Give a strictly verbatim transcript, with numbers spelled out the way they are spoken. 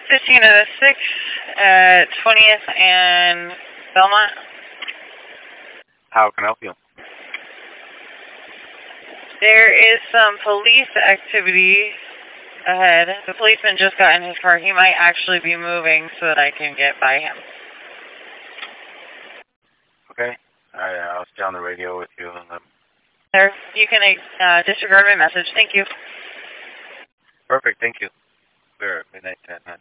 fifteen oh six at twentieth and Belmont. How can I help you? There is some police activity ahead. The policeman just got in his car. He might actually be moving so that I can get by him. Okay. All right, I'll stay on the radio with you. And, um, Sir, you can uh, disregard my message. Thank you. perfect, thank you. Clear, midnight ten.